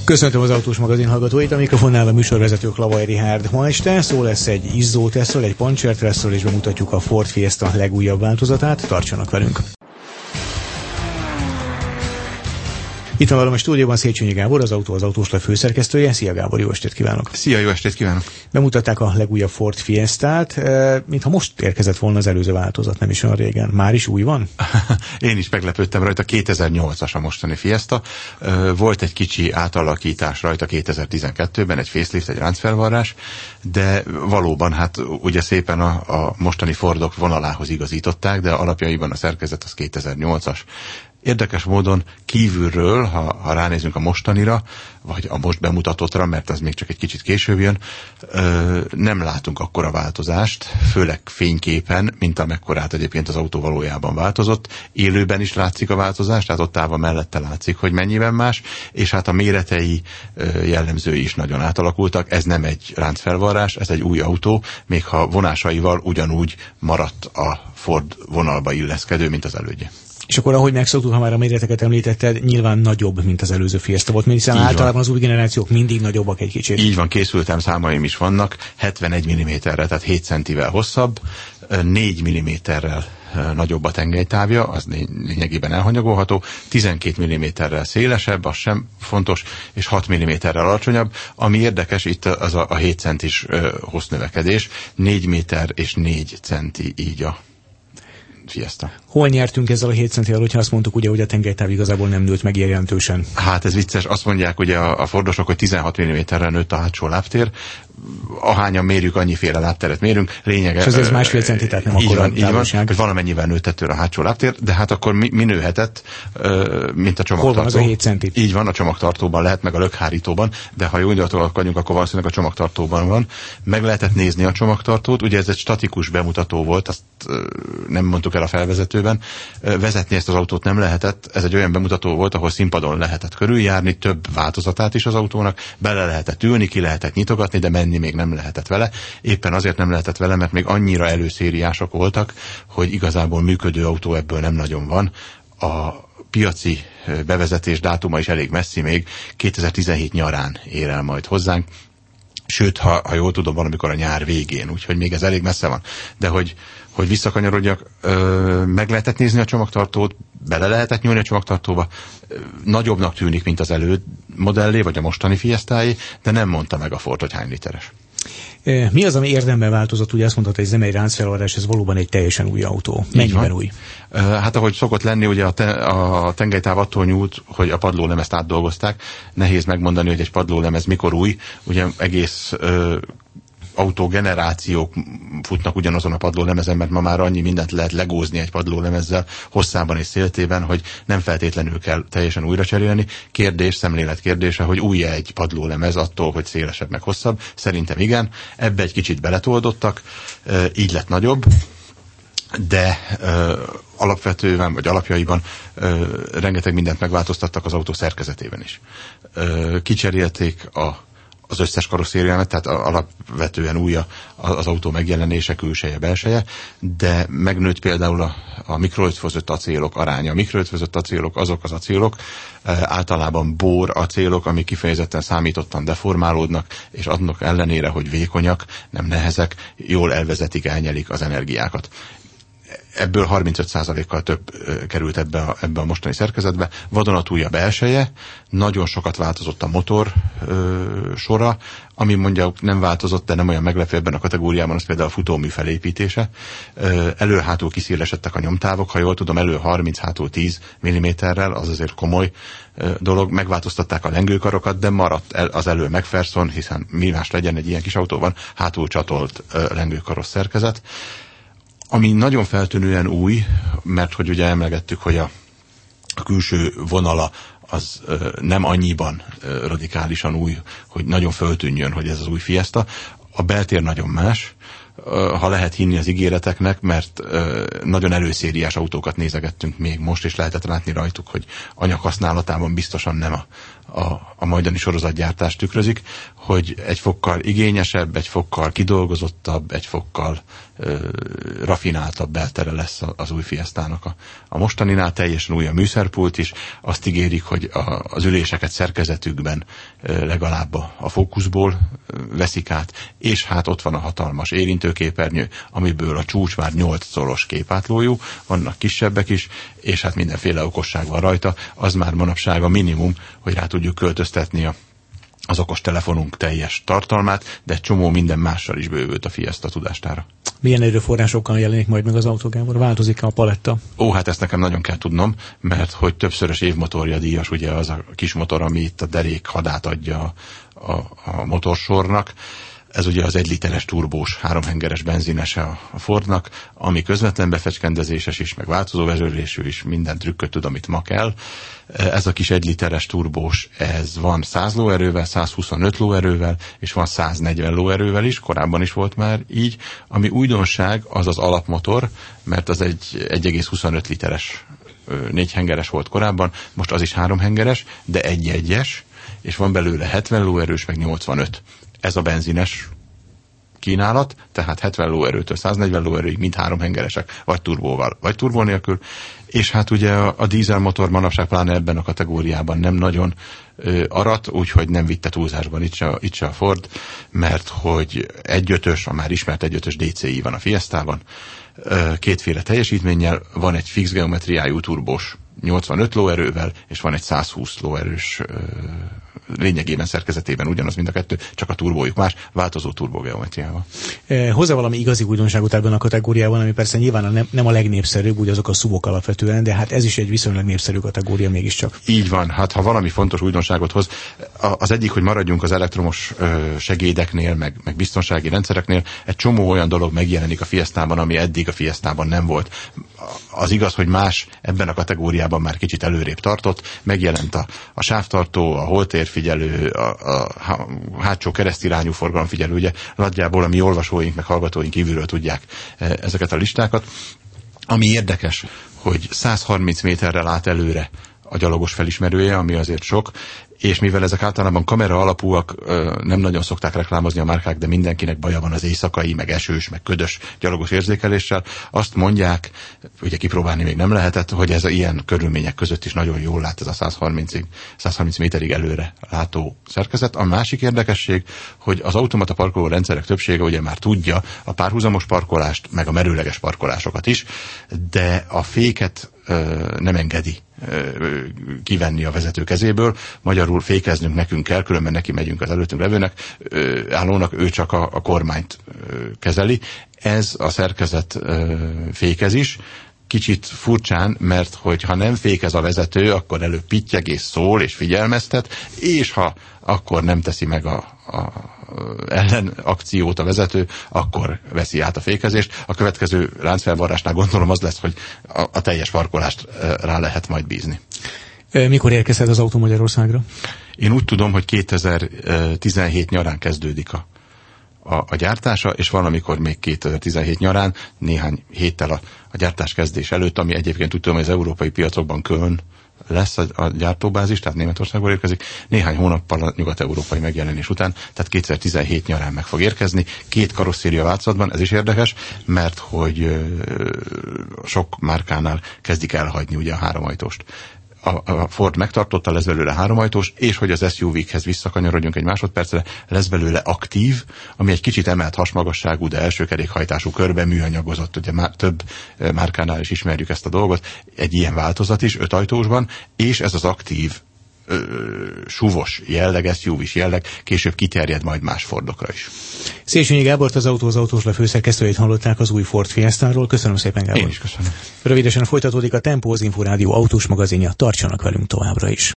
Köszöntöm az Autós magazin hallgatóit, a mikrofonnál a műsorvezető Klavai Richárd. Ma este szó lesz egy izzótesztről, egy pancsértesztről, és bemutatjuk a Ford Fiesta legújabb változatát. Tartsanak velünk! Itt van velem a stúdióban Széchenyi Gábor, az Autóslap főszerkesztője. Szia Gábor, jó estét kívánok! Szia, jó estét kívánok! Bemutatták a legújabb Ford Fiestát, mintha most érkezett volna az előző változat, nem is olyan régen. Már is új van? Én is meglepődtem rajta, 2008-as a mostani Fiesta. Volt egy kicsi átalakítás rajta 2012-ben, egy facelift, egy ráncfelvarrás, de valóban hát ugye szépen a mostani Fordok vonalához igazították, de alapjaiban a szerkezet az 2008-as. Érdekes módon kívülről, ha ránézünk a mostanira, vagy a most bemutatottra, mert az még csak egy kicsit később jön, nem látunk akkora változást, főleg fényképen, mint amekkorát egyébként az autó valójában változott. Élőben is látszik a változás, tehát ott állva mellette látszik, hogy mennyiben más, és hát a méretei jellemzői is nagyon átalakultak. Ez nem egy ráncfelvarrás, ez egy új autó, még ha vonásaival ugyanúgy maradt a Ford vonalba illeszkedő, mint az elődje. És akkor, ahogy megszoktuk, ha már a méreteket említetted, nyilván nagyobb, mint az előző Fiesta volt, mert hiszen általában az új generációk mindig nagyobbak egy kicsit. Így van, készültem, számaim is vannak, 71 mm-re, tehát 7 centivel hosszabb, 4 mm-rel nagyobb a tengelytávja, az lényegében elhanyagolható, 12 mm-rel szélesebb, az sem fontos, és 6 mm-rel alacsonyabb. Ami érdekes, itt az a 7 centis hossznövekedés, 4 méter és 4 centi így a Fiesta. Hol nyertünk ezzel a 7 centivel, hogyha azt mondtuk, ugye, hogy a tengelytáv igazából nem nőtt meg jelentősen? Hát ez vicces, azt mondják ugye a Fordosok, hogy 16 mm-re nőtt a hátsó lábtér. Ahányan mérjük, annyiféle lábteret mérünk. Lényege, és ez másfél centi, tehát nem akkora távolság. Hogy valamennyivel nőtt ettől a hátsó lábtér, de hát akkor mi nőhetett, mint a csomagtartó. Hol van az a 7 centi? Így van, a csomagtartóban lehet, meg a lökhárítóban, de ha jó indulatok vagyunk, akkor valószínűleg a csomagtartóban van. Meg lehetett nézni a csomagtartót, ugye ez egy statikus bemutató volt, azt nem mondtuk el a felvezetőben. Vezetni ezt az autót nem lehetett, ez egy olyan bemutató volt, ahol színpadon lehetett körüljárni, több változatát is az autónak, bele lehetett ülni, ki lehetett nyitogatni, de menni még nem lehetett vele. Éppen azért nem lehetett vele, mert még annyira előszériások voltak, hogy igazából működő autó ebből nem nagyon van. A piaci bevezetés dátuma is elég messzi még, 2017 nyarán ér el majd hozzánk. Sőt, ha jól tudom, valamikor a nyár végén, úgyhogy még ez elég messze van. De hogy visszakanyarodjak, meg lehetett nézni a csomagtartót, bele lehetett nyúlni a csomagtartóba, nagyobbnak tűnik, mint az előd modellé, vagy a mostani Fiestáé, de nem mondta meg a Ford, hogy hány literes. Mi az, ami érdemben változott? Ugye azt mondtad, hogy ez nem egy ráncfelvarrás, ez valóban egy teljesen új autó. Mennyiben új? Hát ahogy szokott lenni, ugye a tengelytáv attól nyúlt, hogy a padlólemezt átdolgozták. Nehéz megmondani, hogy egy padlólemez mikor új. Ugye egész autógenerációk futnak ugyanazon a padlólemezen, mert ma már annyi mindent lehet legózni egy padlólemezzel hosszában és széltében, hogy nem feltétlenül kell teljesen újra cserélni. Szemlélet kérdése, hogy új-e egy padlólemez attól, hogy szélesebb meg hosszabb. Szerintem igen. Ebbe egy kicsit beletoldottak, így lett nagyobb, de alapvetően, vagy alapjaiban rengeteg mindent megváltoztattak az autó szerkezetében is. Kicserélték az összes karosszériámat, tehát alapvetően új az autó megjelenése, külseje, belseje, de megnőtt például a mikroötvözött acélok aránya. A mikroötvözött acélok azok az acélok, általában bor acélok, amik kifejezetten számítottan deformálódnak, és annak ellenére, hogy vékonyak, nem nehezek, jól elvezetik, elnyelik az energiákat. Ebből 35%-kal több került ebbe a mostani szerkezetbe. Vadonatúj a belseje, nagyon sokat változott a motor sora, ami mondjuk nem változott, de nem olyan meglepő ebben a kategóriában, az például a futómű felépítése. Elő-hátul kiszélesedtek a nyomtávok, ha jól tudom, elő 30, hátul 10 mm-rel, az azért komoly dolog. Megváltoztatták a lengőkarokat, de maradt az elő McPherson, hiszen mi más legyen egy ilyen kis autóban, hátul csatolt lengőkaros szerkezet. Ami nagyon feltűnően új, mert hogy ugye emlegettük, hogy a külső vonala az nem annyiban radikálisan új, hogy nagyon föltűnjön, hogy ez az új Fiesta. A beltér nagyon más, ha lehet hinni az ígéreteknek, mert nagyon előszériás autókat nézegettünk még most, és lehetett látni rajtuk, hogy anyag használatában biztosan nem a a majdani sorozatgyártást tükrözik, hogy egy fokkal igényesebb, egy fokkal kidolgozottabb, egy fokkal rafináltabb beltere lesz az új Fiestának. A mostaninál teljesen új a műszerpult is, azt ígérik, hogy az üléseket szerkezetükben legalább a fókuszból veszik át, és hát ott van a hatalmas érintőképernyő, amiből a csúcs már 8 szoros képátlójú, vannak kisebbek is, és hát mindenféle okosság van rajta, az már manapság a minimum, hogy rá tudjuk költöztetni az okostelefonunk teljes tartalmát, de egy csomó minden mással is bővült a Fiesta tudástára. Milyen erőforrásokkal jelenik majd meg az autó, Gábor? Változik-e a paletta? Hát ezt nekem nagyon kell tudnom, mert hogy többszörös évmotorja díjas, ugye az a kis motor, ami itt a derék hadát adja a motorsornak. Ez ugye az 1 literes turbós, 3 hengeres benzinese a Fordnak, ami közvetlen befecskendezéses is, meg változó vezérlésű is, minden trükköt tud, amit ma kell. Ez a kis 1 literes turbós, ez van 100 lóerővel, 125 lóerővel, és van 140 lóerővel is, korábban is volt már így. Ami újdonság, az az alapmotor, mert az egy 1,25 literes 4 hengeres volt korábban, most az is 3 hengeres, de 1.1-es, és van belőle 70 lóerős, meg 85. Ez a benzines kínálat, tehát 70 lóerőtől 140 lóerőig mind 3 hengeresek, vagy turbóval, vagy turbó nélkül, és hát ugye a dízelmotor manapság pláne ebben a kategóriában nem nagyon arat, úgyhogy nem vitte túlzásban itt se a Ford, mert hogy 1.5-ös, a már ismert 1.5-ös DCI van a Fiestában, kétféle teljesítménnyel, van egy fix geometriájú turbós 85 lóerővel, és van egy 120 lóerős lényegében szerkezetében ugyanaz mind a kettő, csak a turbójuk más, változó turbógeometriával. Hozzá valami igazi újdonságot ebben a kategóriában, ami persze nyilván nem a legnépszerűbb, úgy azok a SUV-ok alapvetően, de hát ez is egy viszonylag népszerű kategória mégiscsak. Így van, hát ha valami fontos újdonságot hoz, az egyik, hogy maradjunk az elektromos segédeknél, meg biztonsági rendszereknél, egy csomó olyan dolog megjelenik a Fiestában, ami eddig a Fiestában nem volt. Az igaz, hogy más ebben a kategóriában már kicsit előrébb tartott, megjelent a sávtartó, a holtérfigyelő, a hátsó keresztirányú forgalomfigyelő, ugye nagyjából a mi olvasóink, meg hallgatóink kívülről tudják ezeket a listákat. Ami érdekes, hogy 130 méterre lát előre a gyalogos felismerője, ami azért sok, és mivel ezek általában kamera alapúak, nem nagyon szokták reklámozni a márkák, de mindenkinek baja van az éjszakai, meg esős, meg ködös gyalogos érzékeléssel, azt mondják, ugye kipróbálni még nem lehetett, hogy ez ilyen körülmények között is nagyon jól lát ez a 130 méterig előre látó szerkezet. A másik érdekesség, hogy az automata parkoló rendszerek többsége ugye már tudja a párhuzamos parkolást, meg a merőleges parkolásokat is, de a féket nem engedi kivenni a vezető kezéből. Magyarul fékeznünk nekünk kell, különben neki megyünk az előttünk levőnek, állónak, ő csak a kormányt kezeli. Ez a szerkezet fékez is, kicsit furcsán, mert hogyha nem fékez a vezető, akkor előbb pittyeg és szól és figyelmeztet, és ha akkor nem teszi meg a ellenakciót a vezető, akkor veszi át a fékezést. A következő láncfelvarrásnál gondolom az lesz, hogy a teljes parkolást rá lehet majd bízni. Mikor érkezhet az autó Magyarországra? Én úgy tudom, hogy 2017 nyarán kezdődik a gyártása, és valamikor még 2017 nyarán, néhány héttel a gyártás kezdés előtt, ami egyébként úgy tudom, hogy az európai piacokban Köln lesz a gyártóbázis, tehát Németországból érkezik, néhány hónappal a nyugat-európai megjelenés után, tehát 2017 nyarán meg fog érkezni, 2 karosszéria változatban, ez is érdekes, mert hogy sok márkánál kezdik elhagyni ugye a 3 ajtóst. A Ford megtartotta, lesz belőle 3 ajtós, és hogy az SUV-khez visszakanyarodjunk egy másodpercre, lesz belőle aktív, ami egy kicsit emelt hasmagasságú, de elsőkerékhajtású, körbe műanyagozott, ugye már több márkánál is ismerjük ezt a dolgot, egy ilyen változat is 5 ajtósban, és ez az aktív SUV-os jelleg, SUV-s jelleg később kiterjed majd más Fordokra is. Széchenyi Gábort, az Autó főszerkesztőjét hallották az új Ford Fiestáról. Köszönöm szépen, Gábor. Én is köszönöm. Rövidesen folytatódik a Tempó, az Inforádió autós magazinja. Tartsanak velünk továbbra is.